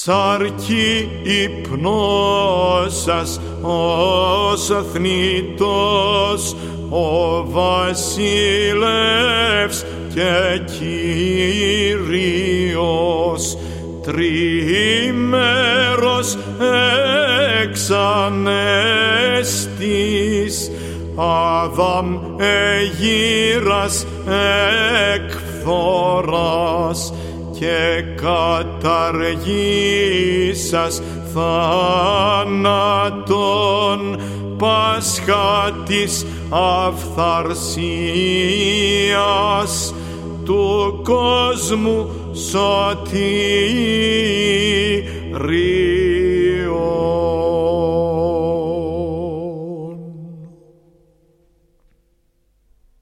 Σαρκή υπνώσας ως θνητός, ο βασίλευς και Κύριος, τριήμερος εξανέστης, Αδάμ εγείρας εκφθοράς, και καταργήσας θάνατον, Πάσχα της αυθαρσίας του κόσμου σωτήρι.